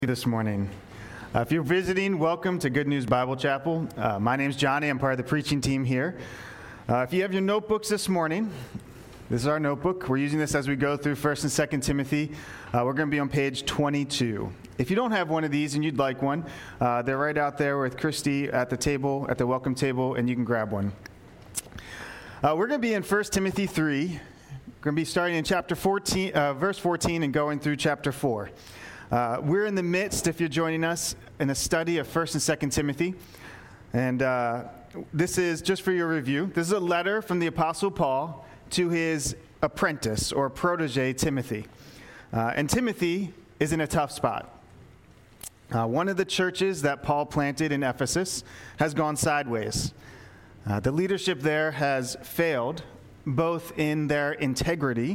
This morning. If you're visiting, welcome to Good News Bible Chapel. My name's Johnny. I'm part of the preaching team here. If you have your notebooks this morning, this is our notebook. We're using this as we go through 1st and 2nd Timothy. We're going to be on page 22. If you don't have one of these and you'd like one, they're right out there with Christy at the table, at the welcome table, and you can grab one. We're going to be in 1 Timothy 3. We're going to be starting in chapter 14, verse 14 and going through chapter 4. We're in the midst, if you're joining us, in a study of 1st and 2nd Timothy. And this is, just for your review, this is a letter from the Apostle Paul to his apprentice or protege, Timothy. And Timothy is in a tough spot. One of the churches that Paul planted in Ephesus has gone sideways. The leadership there has failed, both in their integrity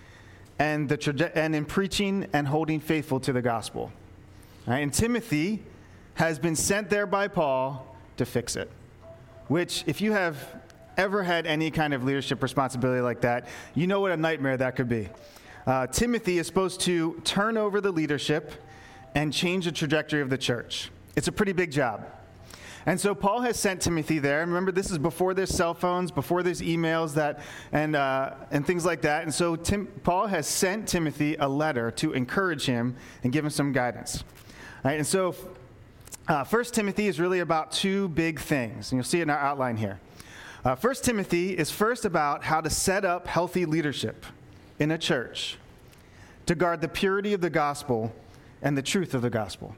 and in preaching and holding faithful to the gospel. Right? And Timothy has been sent there by Paul to fix it, which, if you have ever had any kind of leadership responsibility like that, you know what a nightmare that could be. Timothy is supposed to turn over the leadership and change the trajectory of the church. It's a pretty big job. And so Paul has sent Timothy there. And remember, this is before there's cell phones, before there's emails and things like that. And so Paul has sent Timothy a letter to encourage him and give him some guidance. All right, and so 1 Timothy is really about two big things. And you'll see it in our outline here. 1 Timothy is first about how to set up healthy leadership in a church to guard the purity of the gospel and the truth of the gospel.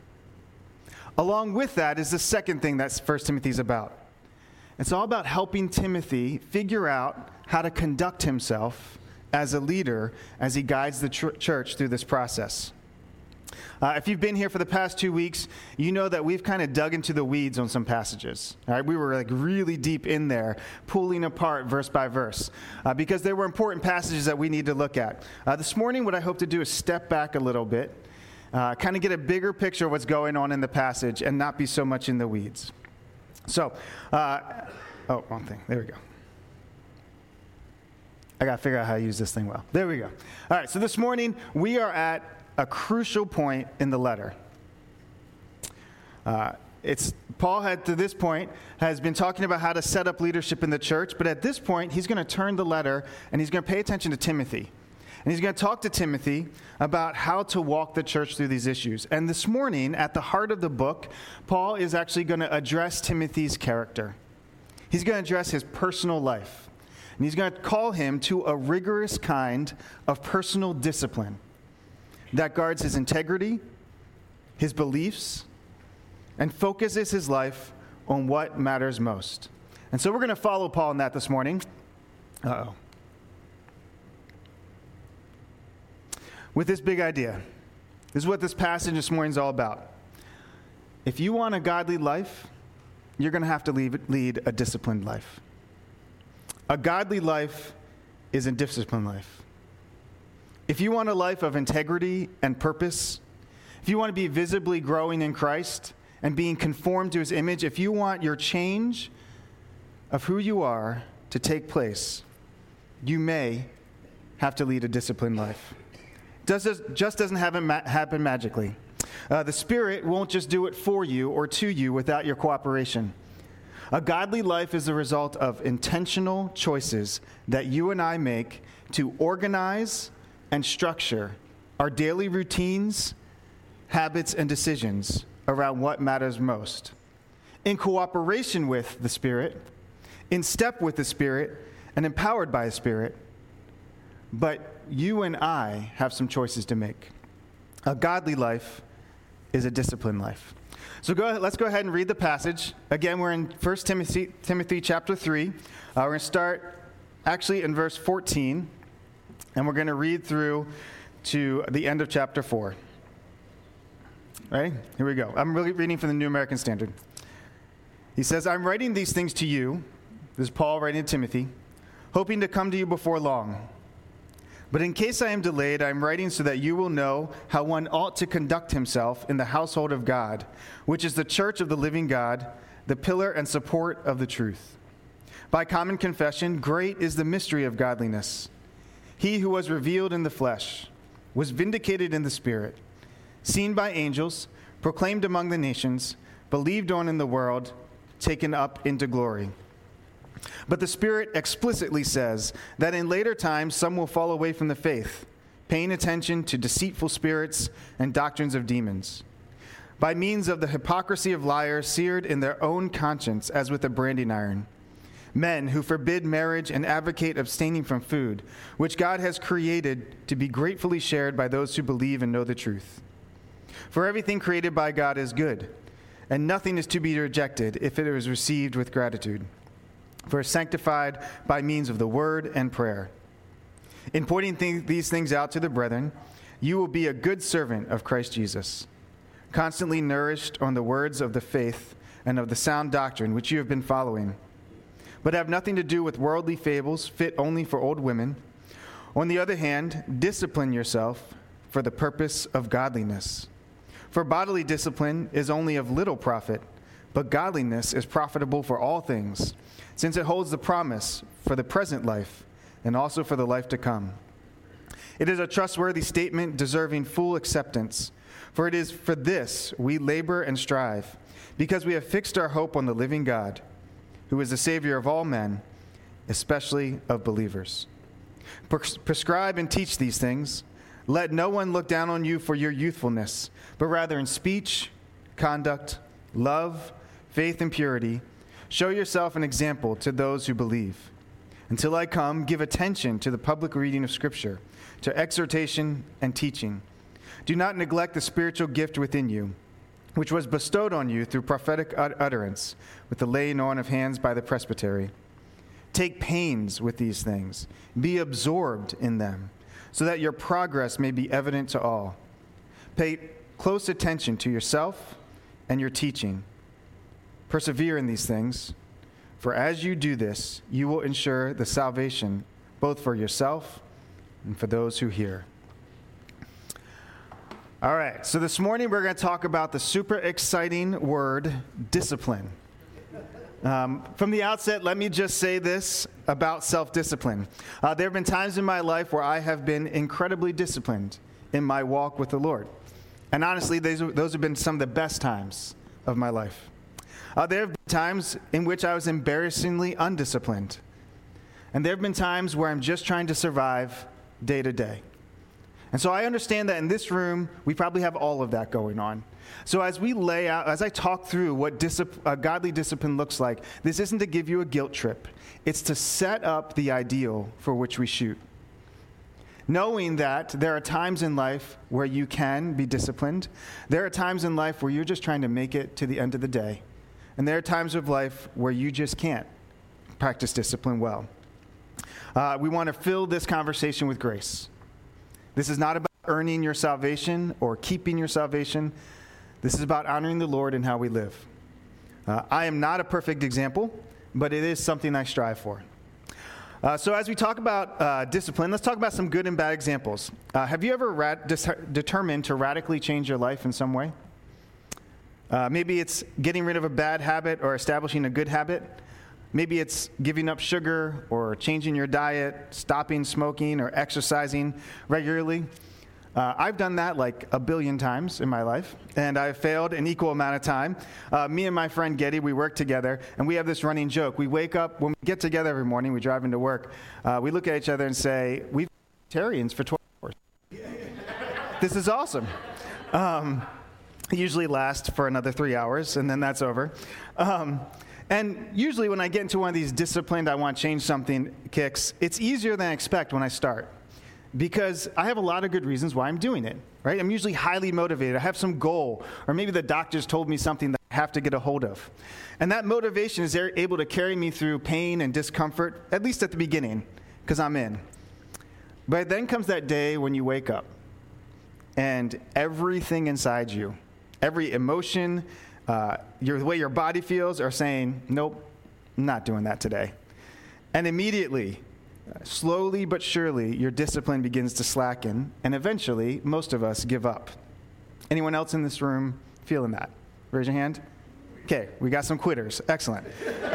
Along with that is the second thing that 1 Timothy is about. It's all about helping Timothy figure out how to conduct himself as a leader as he guides the church through this process. If you've been here for the past 2 weeks, you know that we've kind of dug into the weeds on some passages. All right? We were really deep in there, pulling apart verse by verse, because there were important passages that we need to look at. This morning, what I hope to do is step back a little bit, kind of get a bigger picture of what's going on in the passage and not be so much in the weeds. So, wrong thing. There we go. I got to figure out how to use this thing well. There we go. All right, so this morning we are at a crucial point in the letter. Paul had, to this point, has been talking about how to set up leadership in the church, but at this point he's going to turn the letter and he's going to pay attention to Timothy. And he's going to talk to Timothy about how to walk the church through these issues. And this morning, at the heart of the book, Paul is actually going to address Timothy's character. He's going to address his personal life. And he's going to call him to a rigorous kind of personal discipline that guards his integrity, his beliefs, and focuses his life on what matters most. And so we're going to follow Paul in that this morning. With this big idea. This is what this passage this morning is all about. If you want a godly life, you're going to have to lead a disciplined life. A godly life is a disciplined life. If you want a life of integrity and purpose, if you want to be visibly growing in Christ and being conformed to his image, if you want your change of who you are to take place, you may have to lead a disciplined life. Just doesn't happen magically. The Spirit won't just do it for you or to you without your cooperation. A godly life is the result of intentional choices that you and I make to organize and structure our daily routines, habits, and decisions around what matters most. In cooperation with the Spirit, in step with the Spirit, and empowered by the Spirit. But you and I have some choices to make. A godly life is a disciplined life. So let's go ahead and read the passage. Again, we're in 1 Timothy chapter 3. We're going to start actually in verse 14, and we're going to read through to the end of chapter 4. Ready? Here we go. I'm really reading from the New American Standard. He says, I'm writing these things to you, this is Paul writing to Timothy, hoping to come to you before long. But in case I am delayed, I am writing so that you will know how one ought to conduct himself in the household of God, which is the church of the living God, the pillar and support of the truth. By common confession, great is the mystery of godliness. He who was revealed in the flesh was vindicated in the spirit, seen by angels, proclaimed among the nations, believed on in the world, taken up into glory. But the Spirit explicitly says that in later times some will fall away from the faith, paying attention to deceitful spirits and doctrines of demons, by means of the hypocrisy of liars seared in their own conscience as with a branding iron. Men who forbid marriage and advocate abstaining from food, which God has created to be gratefully shared by those who believe and know the truth. For everything created by God is good, and nothing is to be rejected if it is received with gratitude, for it is sanctified by means of the word and prayer. In pointing these things out to the brethren, you will be a good servant of Christ Jesus, constantly nourished on the words of the faith and of the sound doctrine which you have been following, but have nothing to do with worldly fables fit only for old women. On the other hand, discipline yourself for the purpose of godliness. For bodily discipline is only of little profit, but godliness is profitable for all things, since it holds the promise for the present life and also for the life to come. It is a trustworthy statement deserving full acceptance, for it is for this we labor and strive, because we have fixed our hope on the living God, who is the Savior of all men, especially of believers. Prescribe and teach these things. Let no one look down on you for your youthfulness, but rather in speech, conduct, love, faith, and purity, show yourself an example to those who believe. Until I come, give attention to the public reading of Scripture, to exhortation and teaching. Do not neglect the spiritual gift within you, which was bestowed on you through prophetic utterance, with the laying on of hands by the presbytery. Take pains with these things. Be absorbed in them, so that your progress may be evident to all. Pay close attention to yourself and your teaching. Persevere in these things, for as you do this, you will ensure the salvation both for yourself and for those who hear. All right, so this morning we're going to talk about the super exciting word, discipline. From the outset, let me just say this about self-discipline. There have been times in my life where I have been incredibly disciplined in my walk with the Lord. And honestly, those have been some of the best times of my life. There have been times in which I was embarrassingly undisciplined. And there have been times where I'm just trying to survive day to day. And so I understand that in this room, we probably have all of that going on. So as we lay out, as I talk through what godly discipline looks like, this isn't to give you a guilt trip. It's to set up the ideal for which we shoot. Knowing that there are times in life where you can be disciplined. There are times in life where you're just trying to make it to the end of the day. And there are times of life where you just can't practice discipline well. We want to fill this conversation with grace. This is not about earning your salvation or keeping your salvation. This is about honoring the Lord in how we live. I am not a perfect example, but it is something I strive for. So as we talk about discipline, let's talk about some good and bad examples. Have you ever determined to radically change your life in some way? Maybe it's getting rid of a bad habit or establishing a good habit. Maybe it's giving up sugar or changing your diet, stopping smoking or exercising regularly. I've done that like a billion times in my life, and I've failed an equal amount of time. Me and my friend Getty, we work together, and we have this running joke. We wake up, when we get together every morning, we drive into work, we look at each other and say, we've been vegetarians for 12 hours. This is awesome. It usually lasts for another 3 hours, and then that's over. And usually when I get into one of these disciplined, I want to change something kicks, it's easier than I expect when I start. Because I have a lot of good reasons why I'm doing it, right? I'm usually highly motivated. I have some goal, or maybe the doctors told me something that I have to get a hold of. And that motivation is able to carry me through pain and discomfort, at least at the beginning, because I'm in. But then comes that day when you wake up, and everything inside you, every emotion, the way your body feels are saying, nope, I'm not doing that today. And immediately, slowly but surely, your discipline begins to slacken, and eventually, most of us give up. Anyone else in this room feeling that? Raise your hand. Okay, we got some quitters. Excellent.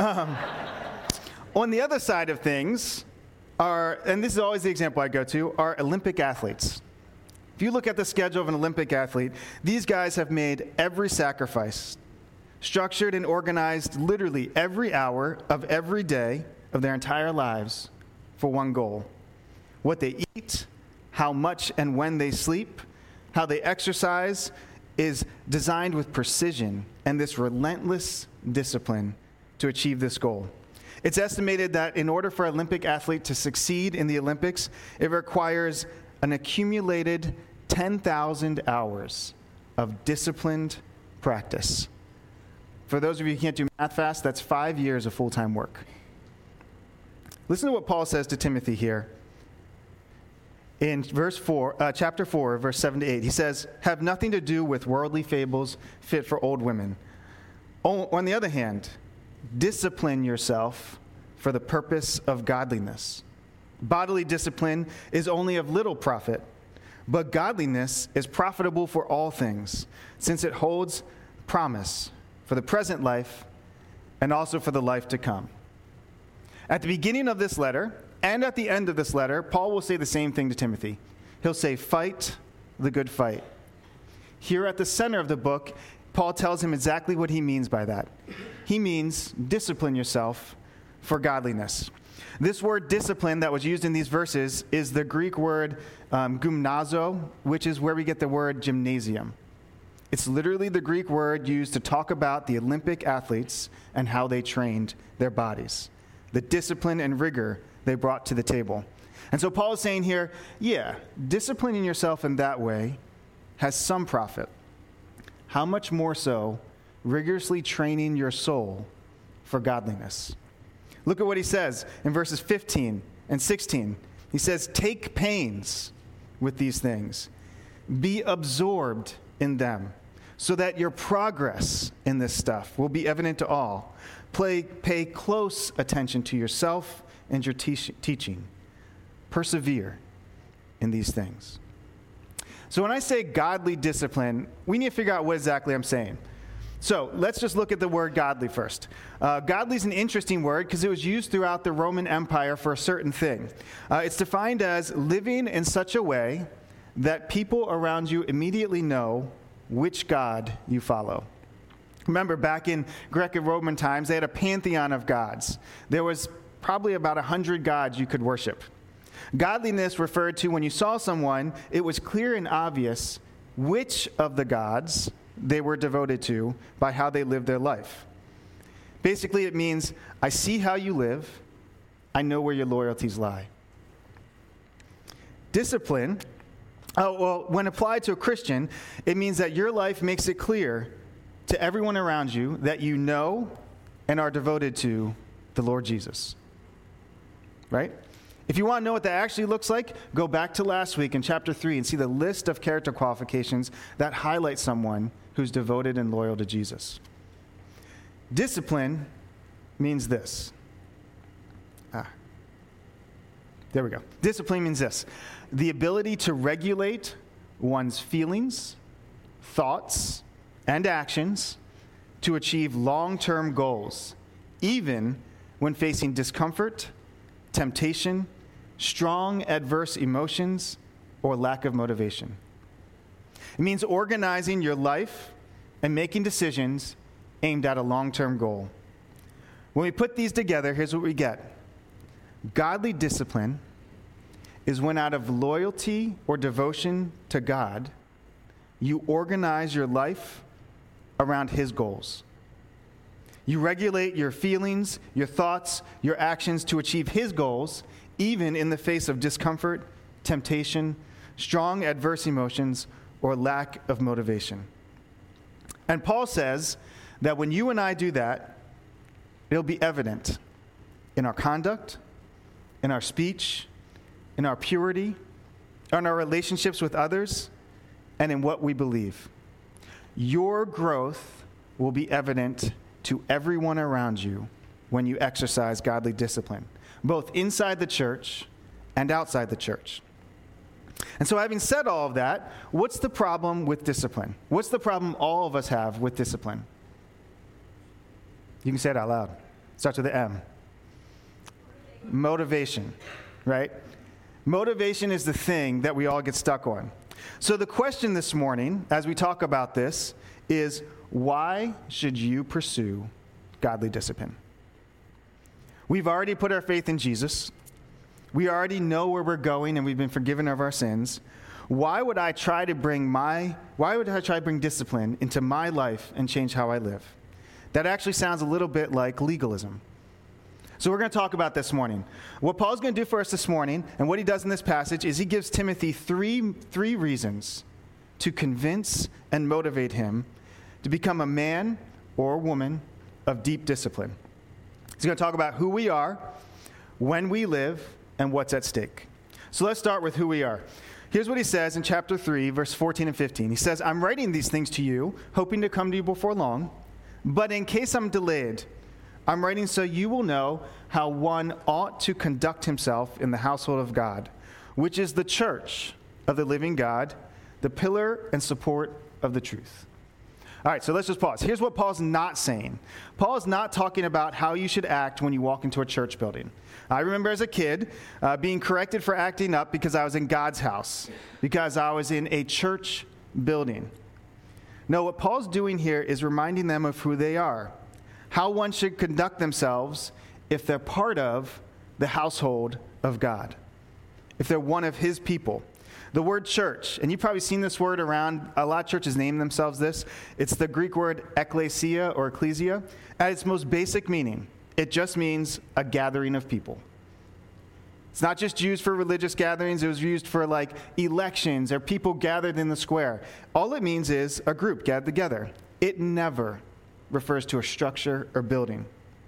On the other side of things and this is always the example I go to, are Olympic athletes. If you look at the schedule of an Olympic athlete, these guys have made every sacrifice, structured and organized literally every hour of every day of their entire lives for one goal. What they eat, how much and when they sleep, how they exercise is designed with precision and this relentless discipline to achieve this goal. It's estimated that in order for an Olympic athlete to succeed in the Olympics, it requires an accumulated 10,000 hours of disciplined practice. For those of you who can't do math fast, that's 5 years of full-time work. Listen to what Paul says to Timothy here. In chapter 4, verse 7 to 8, he says, "Have nothing to do with worldly fables fit for old women. On the other hand, discipline yourself for the purpose of godliness. Bodily discipline is only of little profit, but godliness is profitable for all things, since it holds promise for the present life and also for the life to come." At the beginning of this letter and at the end of this letter, Paul will say the same thing to Timothy. He'll say, "Fight the good fight." Here at the center of the book, Paul tells him exactly what he means by that. He means discipline yourself for godliness. This word discipline that was used in these verses is the Greek word gymnazo, which is where we get the word gymnasium. It's literally the Greek word used to talk about the Olympic athletes and how they trained their bodies, the discipline and rigor they brought to the table. And so Paul is saying here, disciplining yourself in that way has some profit. How much more so rigorously training your soul for godliness? Look at what he says in verses 15 and 16. He says, "Take pains with these things. Be absorbed in them, so that your progress in this stuff will be evident to all. Pay close attention to yourself and your teaching. Persevere in these things." So when I say godly discipline, we need to figure out what exactly I'm saying. So let's just look at the word godly first. Godly is an interesting word because it was used throughout the Roman Empire for a certain thing. It's defined as living in such a way that people around you immediately know which God you follow. Remember, back in Greco-Roman times, they had a pantheon of gods. There was probably about 100 gods you could worship. Godliness referred to when you saw someone, it was clear and obvious which of the gods they were devoted to by how they lived their life. Basically, it means, I see how you live, I know where your loyalties lie. Discipline, when applied to a Christian, it means that your life makes it clear to everyone around you that you know and are devoted to the Lord Jesus. Right? If you want to know what that actually looks like, go back to last week in chapter 3 and see the list of character qualifications that highlight someone who's devoted and loyal to Jesus. Discipline means this. There we go. Discipline means this. The ability to regulate one's feelings, thoughts, and actions to achieve long-term goals, even when facing discomfort, temptation, strong adverse emotions, or lack of motivation. It means organizing your life and making decisions aimed at a long-term goal. When we put these together, here's what we get. Godly discipline is when out of loyalty or devotion to God, you organize your life around His goals. You regulate your feelings, your thoughts, your actions to achieve His goals, even in the face of discomfort, temptation, strong adverse emotions, or lack of motivation. And Paul says that when you and I do that, it'll be evident in our conduct, in our speech, in our purity, in our relationships with others, and in what we believe. Your growth will be evident to everyone around you when you exercise godly discipline, both inside the church and outside the church. And so having said all of that, what's the problem with discipline? What's the problem all of us have with discipline? You can say it out loud. It starts with the M. Motivation, right? Motivation is the thing that we all get stuck on. So the question this morning, as we talk about this, is why should you pursue godly discipline? We've already put our faith in Jesus. We already know where we're going, and we've been forgiven of our sins. Why would I try to bring discipline into my life and change how I live? That actually sounds a little bit like legalism. So we're going to talk about this morning. What Paul's going to do for us this morning, and what he does in this passage, is he gives Timothy three reasons to convince and motivate him to become a man or a woman of deep discipline. He's going to talk about who we are, when we live, and what's at stake. So let's start with who we are. Here's what he says in chapter 3, verse 14 and 15. He says, I'm writing these things to you, hoping to come to you before long, but in case I'm delayed, I'm writing so you will know how one ought to conduct himself in the household of God, which is the church of the living God, the pillar and support of the truth. All right, so let's just pause. Here's what Paul's not saying. Paul is not talking about how you should act when you walk into a church building. I remember as a kid being corrected for acting up because I was in God's house, because I was in a church building. No, what Paul's doing here is reminding them of who they are, how one should conduct themselves if they're part of the household of God, if they're one of his people. The word church, and you've probably seen this word around, a lot of churches name themselves this. It's the Greek word ekklesia or ecclesia. At its most basic meaning, it just means a gathering of people. It's not just used for religious gatherings. It was used for like elections or people gathered in the square. All it means is a group gathered together. It never refers to a structure or building.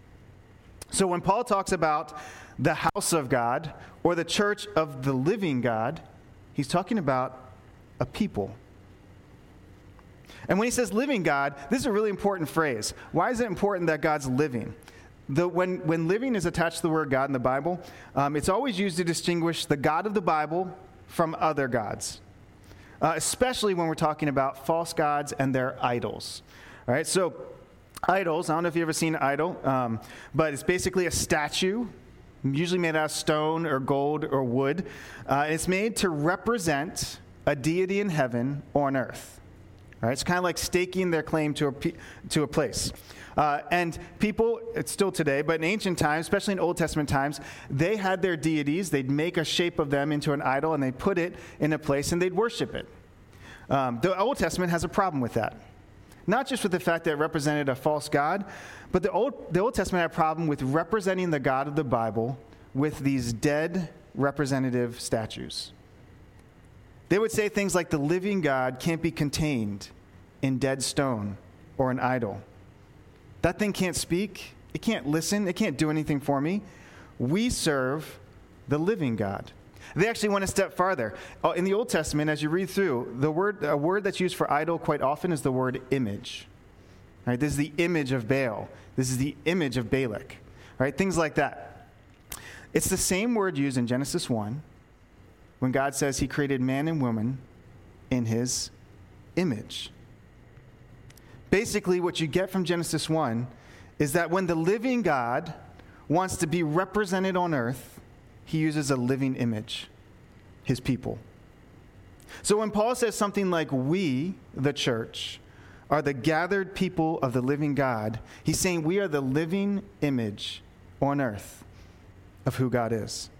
So when Paul talks about the house of God or the church of the living God, he's talking about a people. And when he says living God, this is a really important phrase. Why is it important that God's living? When living is attached to the word God in the Bible, it's always used to distinguish the God of the Bible from other gods, especially when we're talking about false gods and their idols. All right, so idols, I don't know if you've ever seen an idol, but it's basically a statue, usually made out of stone or gold or wood. It's made to represent a deity in heaven or on earth. All right, it's kind of like staking their claim to a place. And people, it's still today, but in ancient times, especially in Old Testament times, they had their deities. They'd make a shape of them into an idol, and they'd put it in a place, and they'd worship it. The Old Testament has a problem with that. Not just with the fact that it represented a false god, but the Old Testament had a problem with representing the God of the Bible with these dead representative statues. They would say things like the living God can't be contained in dead stone or an idol. That thing can't speak. It can't listen. It can't do anything for me. We serve the living God. They actually went a step farther. In the Old Testament, as you read through, a word that's used for idol quite often is the word image. Right? This is the image of Baal. This is the image of Balak. Right? Things like that. It's the same word used in Genesis 1 when God says he created man and woman in his image. Basically, what you get from Genesis 1 is that when the living God wants to be represented on earth, he uses a living image, his people. So when Paul says something like we, the church, are the gathered people of the living God, he's saying we are the living image on earth of who God is.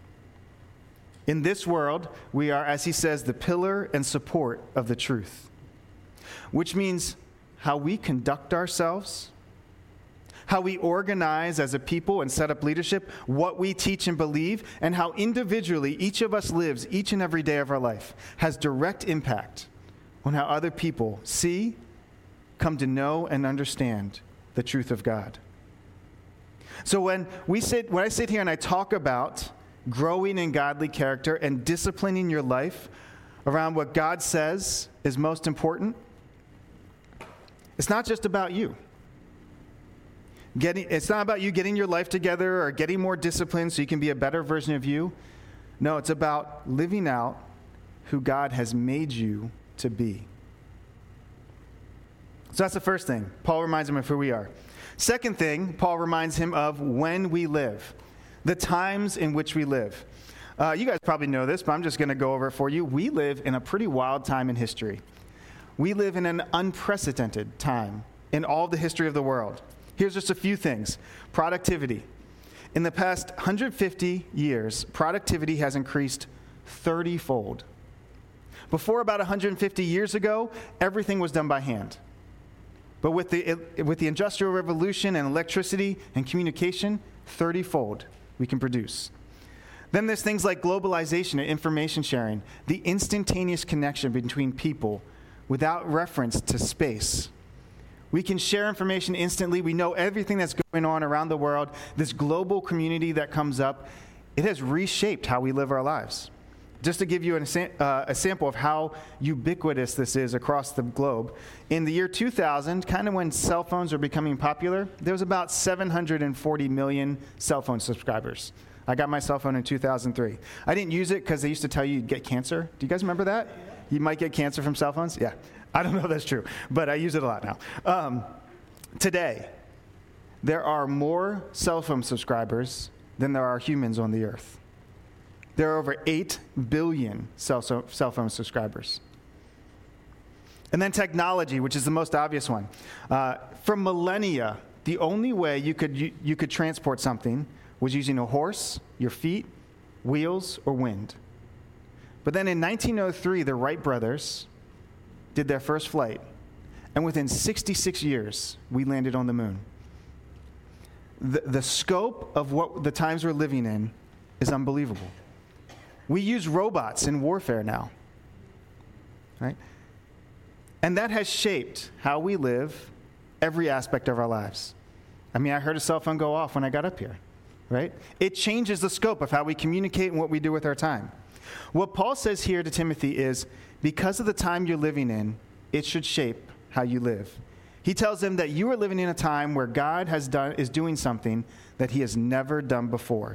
In this world, we are, as he says, the pillar and support of the truth, which means how we conduct ourselves, how we organize as a people and set up leadership, what we teach and believe, and how individually each of us lives each and every day of our life has direct impact on how other people see, come to know, and understand the truth of God. So when I sit here and I talk about growing in godly character and disciplining your life around what God says is most important, it's not just about you. It's not about you getting your life together or getting more discipline so you can be a better version of you. No, it's about living out who God has made you to be. So that's the first thing. Paul reminds him of who we are. Second thing, Paul reminds him of when we live, the times in which we live. You guys probably know this, but I'm just going to go over it for you. We live in a pretty wild time in history. We live in an unprecedented time in all the history of the world. Here's just a few things. Productivity. In the past 150 years, productivity has increased 30-fold. Before about 150 years ago, everything was done by hand. But with the Industrial Revolution and electricity and communication, 30-fold we can produce. Then there's things like globalization and information sharing, the instantaneous connection between people without reference to space. We can share information instantly. We know everything that's going on around the world. This global community that comes up, it has reshaped how we live our lives. Just to give you a sample of how ubiquitous this is across the globe, in the year 2000, kind of when cell phones were becoming popular, there was about 740 million cell phone subscribers. I got my cell phone in 2003. I didn't use it because they used to tell you you'd get cancer. Do you guys remember that? You might get cancer from cell phones? Yeah. I don't know if that's true, but I use it a lot now. Today, there are more cell phone subscribers than there are humans on the earth. There are over 8 billion cell phone subscribers. And then technology, which is the most obvious one. For millennia, the only way you could transport something was using a horse, your feet, wheels, or wind. But then in 1903, the Wright brothers did their first flight. And within 66 years, we landed on the moon. The scope of what the times we're living in is unbelievable. We use robots in warfare now, right? And that has shaped how we live every aspect of our lives. I mean, I heard a cell phone go off when I got up here, right? It changes the scope of how we communicate and what we do with our time. What Paul says here to Timothy is, because of the time you're living in, it should shape how you live. He tells him that you are living in a time where God is doing something that he has never done before.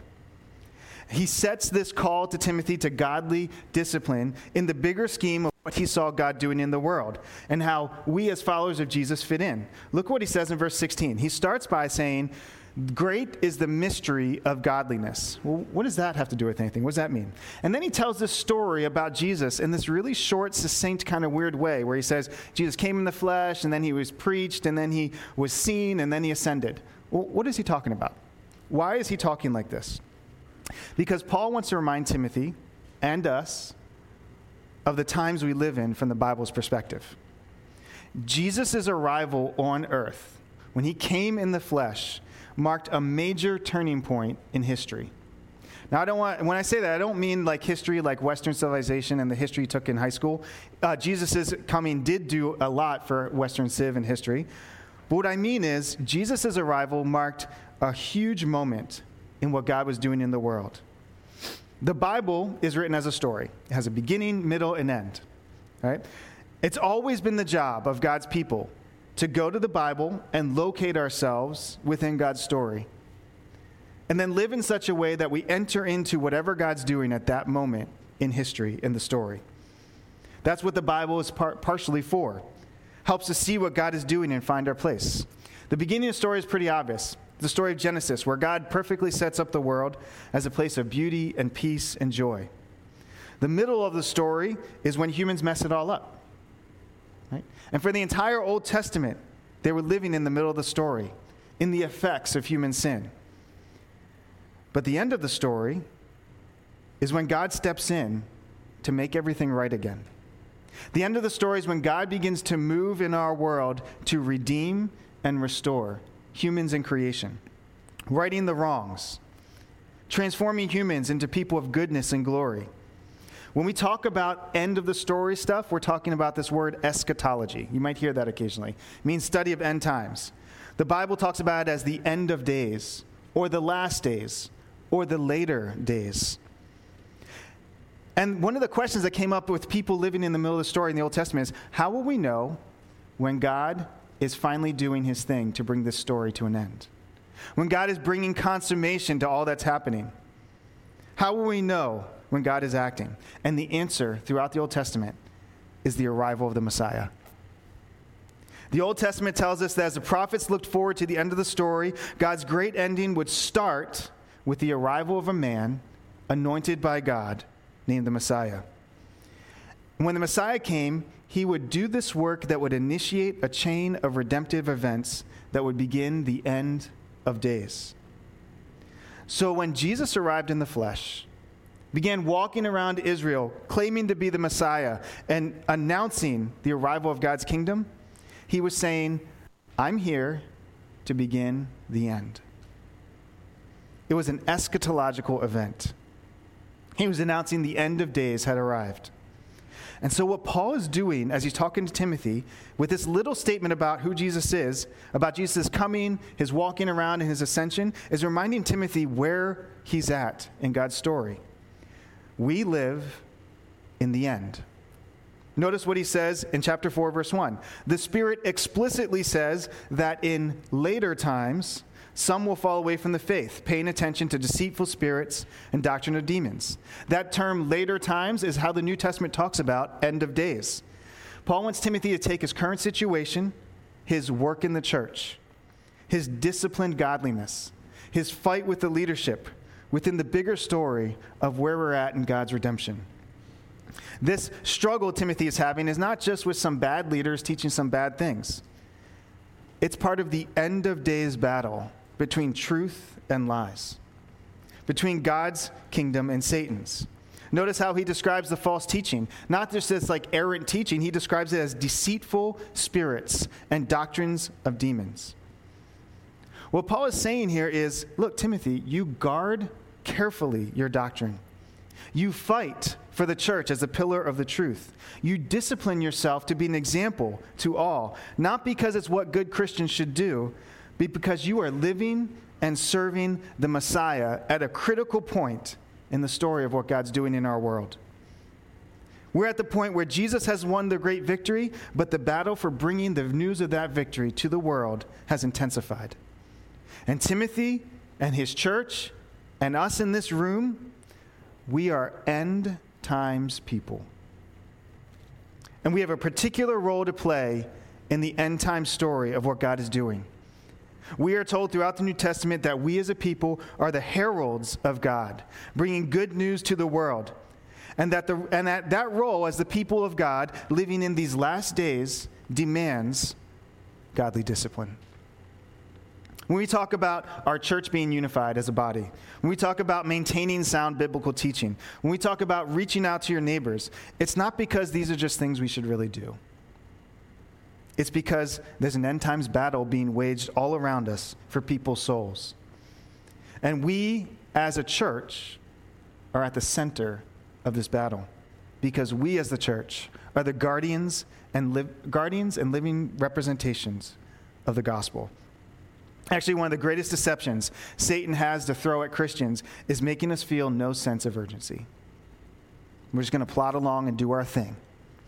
He sets this call to Timothy to godly discipline in the bigger scheme of what he saw God doing in the world and how we as followers of Jesus fit in. Look what he says in verse 16. He starts by saying, great is the mystery of godliness. Well, what does that have to do with anything? What does that mean? And then he tells this story about Jesus in this really short, succinct, kind of weird way where he says Jesus came in the flesh, and then he was preached, and then he was seen, and then he ascended. Well, what is he talking about? Why is he talking like this? Because Paul wants to remind Timothy and us of the times we live in from the Bible's perspective. Jesus' arrival on earth, when he came in the flesh, marked a major turning point in history. Now, when I say that, I don't mean like history, like Western civilization and the history you took in high school. Jesus' coming did do a lot for Western civ and history. But what I mean is, Jesus' arrival marked a huge moment in what God was doing in the world. The Bible is written as a story. It has a beginning, middle, and end. Right? It's always been the job of God's people to go to the Bible and locate ourselves within God's story. And then live in such a way that we enter into whatever God's doing at that moment in history, in the story. That's what the Bible is partially for. Helps us see what God is doing and find our place. The beginning of the story is pretty obvious. The story of Genesis, where God perfectly sets up the world as a place of beauty and peace and joy. The middle of the story is when humans mess it all up. Right? And for the entire Old Testament, they were living in the middle of the story, in the effects of human sin. But the end of the story is when God steps in to make everything right again. The end of the story is when God begins to move in our world to redeem and restore humans and creation, righting the wrongs, transforming humans into people of goodness and glory. When we talk about end of the story stuff, we're talking about this word eschatology. You might hear that occasionally. It means study of end times. The Bible talks about it as the end of days, or the last days, or the later days. And one of the questions that came up with people living in the middle of the story in the Old Testament is, how will we know when God is finally doing his thing to bring this story to an end? When God is bringing consummation to all that's happening? How will we know when God is acting? And the answer throughout the Old Testament is the arrival of the Messiah. The Old Testament tells us that as the prophets looked forward to the end of the story, God's great ending would start with the arrival of a man anointed by God, named the Messiah. When the Messiah came, he would do this work that would initiate a chain of redemptive events that would begin the end of days. So when Jesus arrived in the flesh, began walking around Israel, claiming to be the Messiah and announcing the arrival of God's kingdom, he was saying, I'm here to begin the end. It was an eschatological event. He was announcing the end of days had arrived. And so what Paul is doing as he's talking to Timothy with this little statement about who Jesus is, about Jesus' coming, his walking around, and his ascension, is reminding Timothy where he's at in God's story. We live in the end. Notice what he says in chapter 4, verse 1. The Spirit explicitly says that in later times, some will fall away from the faith, paying attention to deceitful spirits and doctrine of demons. That term, later times, is how the New Testament talks about end of days. Paul wants Timothy to take his current situation, his work in the church, his disciplined godliness, his fight with the leadership, within the bigger story of where we're at in God's redemption. This struggle Timothy is having is not just with some bad leaders teaching some bad things. It's part of the end of days battle between truth and lies, between God's kingdom and Satan's. Notice how he describes the false teaching. Not just this like errant teaching, he describes it as deceitful spirits and doctrines of demons. What Paul is saying here is, look, Timothy, you guard carefully your doctrine. You fight for the church as a pillar of the truth. You discipline yourself to be an example to all, not because it's what good Christians should do, but because you are living and serving the Messiah at a critical point in the story of what God's doing in our world. We're at the point where Jesus has won the great victory, but the battle for bringing the news of that victory to the world has intensified. And Timothy and his church and us in this room, we are end times people. And we have a particular role to play in the end time story of what God is doing. We are told throughout the New Testament that we as a people are the heralds of God, bringing good news to the world. And that role as the people of God living in these last days demands godly discipline. When we talk about our church being unified as a body, when we talk about maintaining sound biblical teaching, when we talk about reaching out to your neighbors, it's not because these are just things we should really do. It's because there's an end times battle being waged all around us for people's souls. And we, as a church, are at the center of this battle because we, as the church, are the guardians and living representations of the gospel. Actually, one of the greatest deceptions Satan has to throw at Christians is making us feel no sense of urgency. We're just going to plod along and do our thing.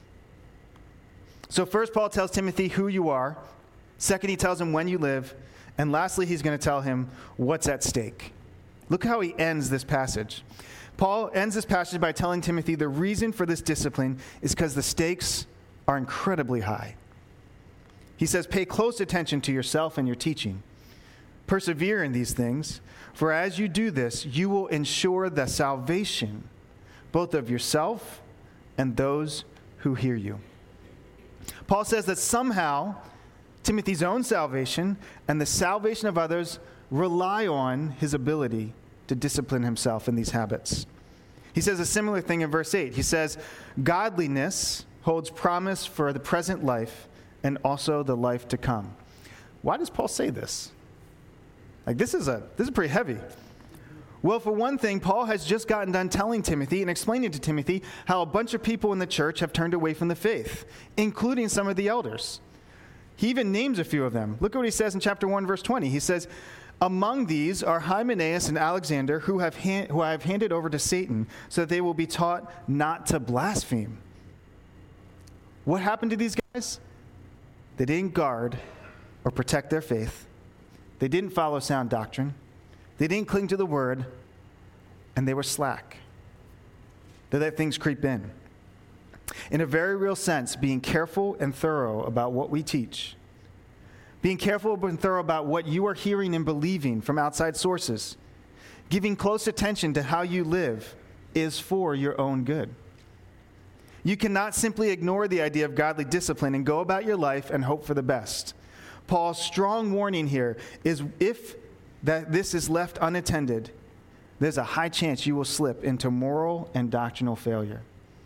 So first, Paul tells Timothy who you are. Second, he tells him when you live. And lastly, he's going to tell him what's at stake. Look how he ends this passage. Paul ends this passage by telling Timothy the reason for this discipline is because the stakes are incredibly high. He says, pay close attention to yourself and your teaching. Persevere in these things, for as you do this, you will ensure the salvation both of yourself and those who hear you. Paul says that somehow Timothy's own salvation and the salvation of others rely on his ability to discipline himself in these habits. He says a similar thing in verse 8. He says, godliness holds promise for the present life and also the life to come. Why does Paul say this? Like, this is pretty heavy. Well, for one thing, Paul has just gotten done telling Timothy and explaining to Timothy how a bunch of people in the church have turned away from the faith, including some of the elders. He even names a few of them. Look at what he says in chapter 1, verse 20. He says, among these are Hymenaeus and Alexander, who I have handed over to Satan, so that they will be taught not to blaspheme. What happened to these guys? They didn't guard or protect their faith. They didn't follow sound doctrine. They didn't cling to the word, and they were slack. They let things creep in. In a very real sense, being careful and thorough about what we teach, being careful and thorough about what you are hearing and believing from outside sources, Giving close attention to how you live is for your own good. You cannot simply ignore the idea of godly discipline and go about your life and hope for the best. Paul's strong warning here is if this is left unattended, there's a high chance you will slip into moral and doctrinal failure.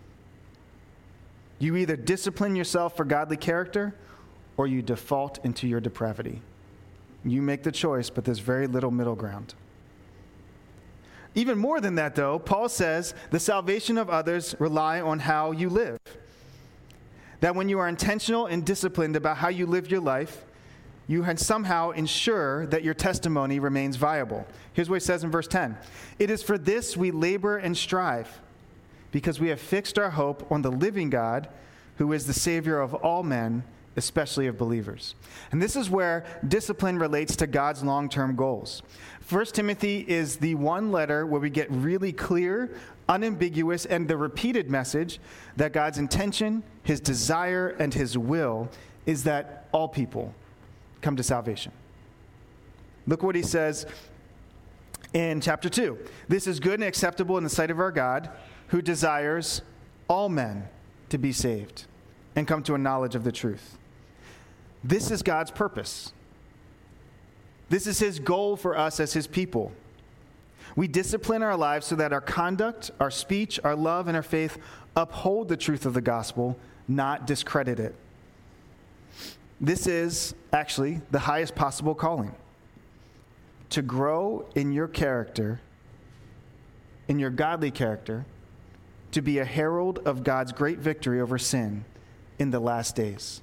You either discipline yourself for godly character or you default into your depravity. You make the choice, but there's very little middle ground. Even more than that, though, Paul says the salvation of others rely on how you live. That when you are intentional and disciplined about how you live your life, you can somehow ensure that your testimony remains viable. Here's what he says in verse 10. It is for this we labor and strive, because we have fixed our hope on the living God, who is the Savior of all men, especially of believers. And this is where discipline relates to God's long-term goals. 1 Timothy is the one letter where we get really clear, unambiguous, and the repeated message that God's intention, his desire, and his will is that all people come to salvation. Look what he says in chapter 2. This is good and acceptable in the sight of our God, who desires all men to be saved and come to a knowledge of the truth. This is God's purpose. This is his goal for us as his people. We discipline our lives so that our conduct, our speech, our love, and our faith uphold the truth of the gospel, not discredit it. This is actually the highest possible calling. To grow in your character, in your godly character, to be a herald of God's great victory over sin in the last days.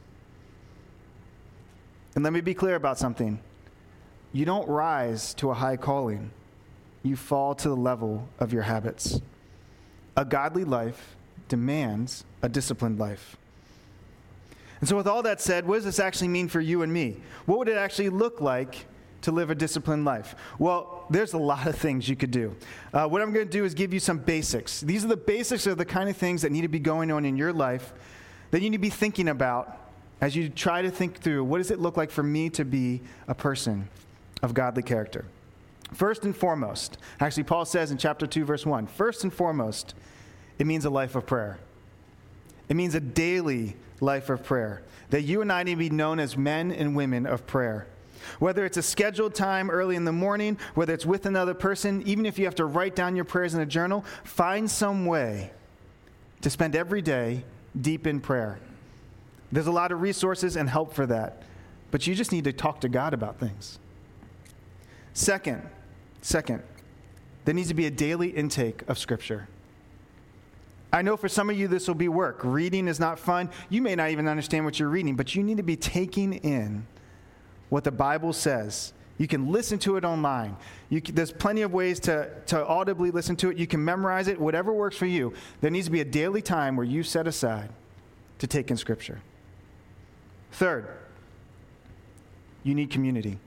And let me be clear about something. You don't rise to a high calling. You fall to the level of your habits. A godly life demands a disciplined life. And so with all that said, what does this actually mean for you and me? What would it actually look like to live a disciplined life? Well, there's a lot of things you could do. What I'm going to do is give you some basics. These are the basics of the kind of things that need to be going on in your life that you need to be thinking about as you try to think through, what does it look like for me to be a person of godly character? First and foremost, actually Paul says in chapter 2, verse 1, first and foremost, it means a life of prayer. It means a daily life of prayer, that you and I need to be known as men and women of prayer. Whether it's a scheduled time early in the morning, whether it's with another person, even if you have to write down your prayers in a journal, find some way to spend every day deep in prayer. There's a lot of resources and help for that, but you just need to talk to God about things. Second, there needs to be a daily intake of Scripture. I know for some of you this will be work. Reading is not fun. You may not even understand what you're reading, but you need to be taking in what the Bible says. You can listen to it online. There's plenty of ways to audibly listen to it. You can memorize it, whatever works for you. There needs to be a daily time where you set aside to take in Scripture. Third, you need community.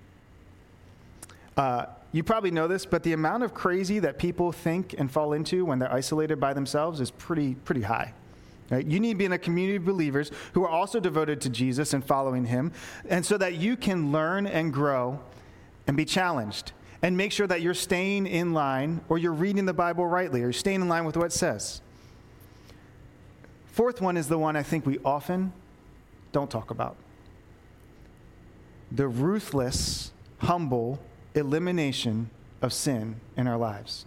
You probably know this, but the amount of crazy that people think and fall into when they're isolated by themselves is pretty high. Right? You need to be in a community of believers who are also devoted to Jesus and following him, and so that you can learn and grow and be challenged and make sure that you're staying in line, or you're reading the Bible rightly, or you're staying in line with what it says. Fourth one is the one I think we often don't talk about. The ruthless, humble elimination of sin in our lives.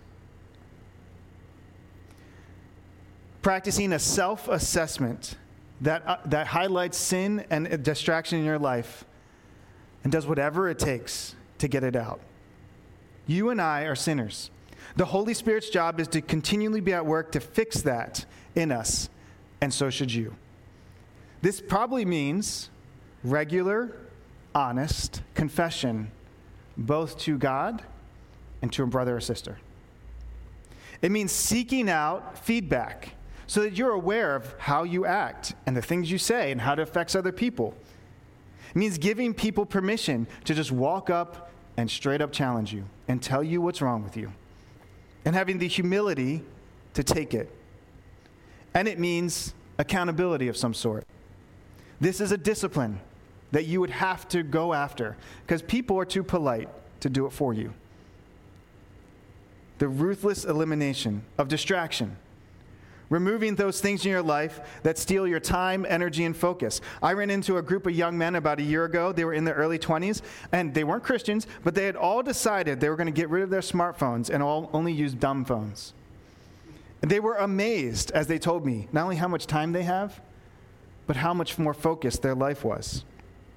Practicing a self-assessment that highlights sin and distraction in your life and does whatever it takes to get it out. You and I are sinners. The Holy Spirit's job is to continually be at work to fix that in us, and so should you. This probably means regular, honest confession, both to God and to a brother or sister. It means seeking out feedback so that you're aware of how you act and the things you say and how it affects other people. It means giving people permission to just walk up and straight up challenge you and tell you what's wrong with you, and having the humility to take it. And it means accountability of some sort. This is a discipline that you would have to go after because people are too polite to do it for you. the ruthless elimination of distraction. Removing those things in your life that steal your time, energy, and focus. I ran into a group of young men about a year ago. They were in their early 20s, and they weren't Christians, but they had all decided they were going to get rid of their smartphones and only use dumb phones. And they were amazed as they told me not only how much time they have, but how much more focused their life was.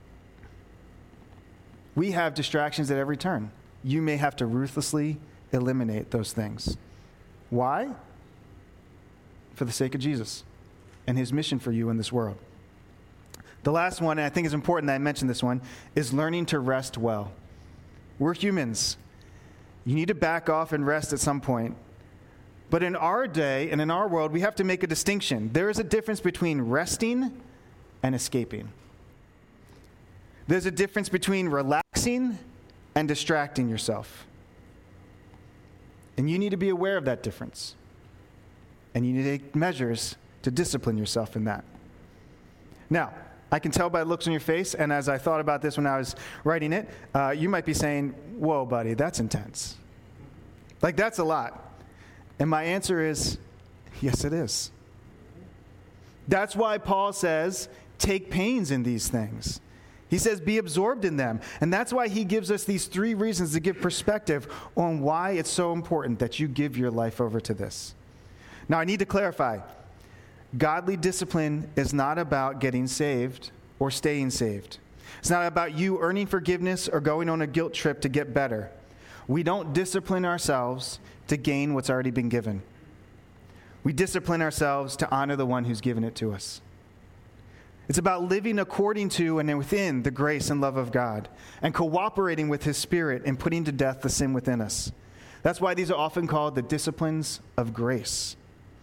We have distractions at every turn. You may have to ruthlessly eliminate those things. Why? For the sake of Jesus and his mission for you in this world. The last one, and I think it's important that I mention this one, is learning to rest well. We're humans. You need to back off and rest at some point. But in our day and in our world, we have to make a distinction. There is a difference between resting and escaping. There's a difference between relaxing and distracting yourself. And you need to be aware of that difference. And you need to take measures to discipline yourself in that. Now, I can tell by the looks on your face, and as I thought about this when I was writing it, you might be saying, whoa, buddy, that's intense. Like, that's a lot. And my answer is, yes, it is. That's why Paul says, take pains in these things. He says, be absorbed in them. And that's why he gives us these 3 reasons to give perspective on why it's so important that you give your life over to this. Now, I need to clarify. Godly discipline is not about getting saved or staying saved. It's not about you earning forgiveness or going on a guilt trip to get better. We don't discipline ourselves to gain what's already been given. We discipline ourselves to honor the one who's given it to us. It's about living according to and within the grace and love of God and cooperating with his Spirit and putting to death the sin within us. That's why these are often called the disciplines of grace.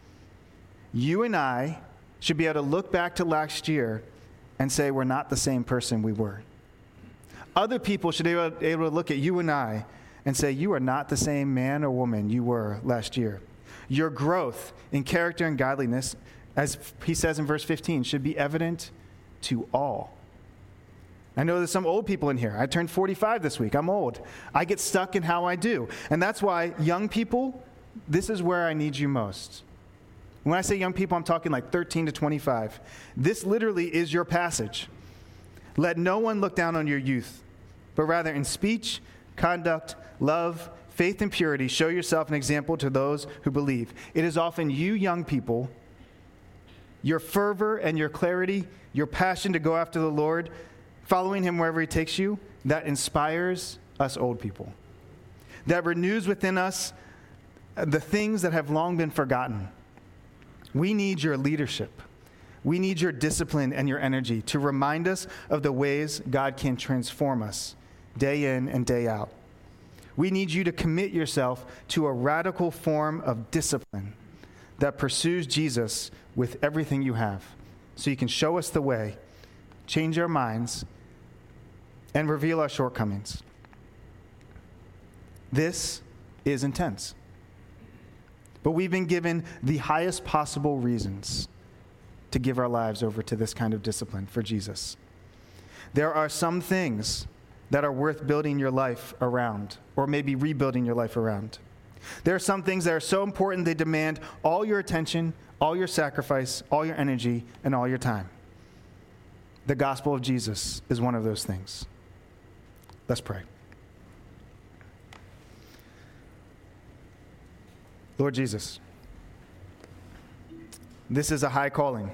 You and I should be able to look back to last year and say we're not the same person we were. Other people should be able to look at you and I and say you are not the same man or woman you were last year. Your growth in character and godliness, as he says in verse 15, should be evident to all. I know there's some old people in here. I turned 45 this week. I'm old. I get stuck in how I do. And that's why young people, this is where I need you most. When I say young people, I'm talking like 13 to 25. This literally is your passage. Let no one look down on your youth, but rather in speech, conduct, love, faith, and purity, show yourself an example to those who believe. It is often you young people, your fervor and your clarity, your passion to go after the Lord, following him wherever he takes you, that inspires us old people. That renews within us the things that have long been forgotten. We need your leadership. We need your discipline and your energy to remind us of the ways God can transform us day in and day out. We need you to commit yourself to a radical form of discipline that pursues Jesus with everything you have, so you can show us the way, change our minds, and reveal our shortcomings. This is intense. But we've been given the highest possible reasons to give our lives over to this kind of discipline for Jesus. There are some things that are worth building your life around, or maybe rebuilding your life around. There are some things that are so important they demand all your attention, all your sacrifice, all your energy, and all your time. The gospel of Jesus is one of those things. Let's pray. Lord Jesus, this is a high calling.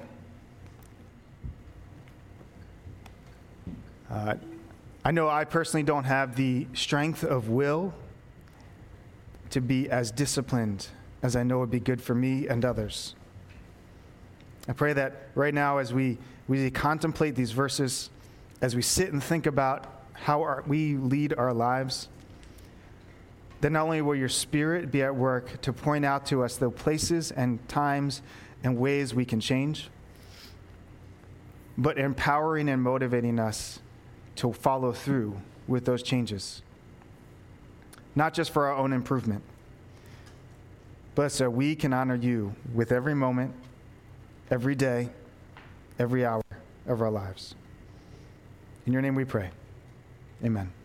I know I personally don't have the strength of will to be as disciplined as I know would be good for me and others. I pray that right now as we contemplate these verses, as we sit and think about how we lead our lives, that not only will your Spirit be at work to point out to us the places and times and ways we can change, but empowering and motivating us to follow through with those changes. Not just for our own improvement, but so we can honor you with every moment, every day, every hour of our lives. In your name we pray. Amen.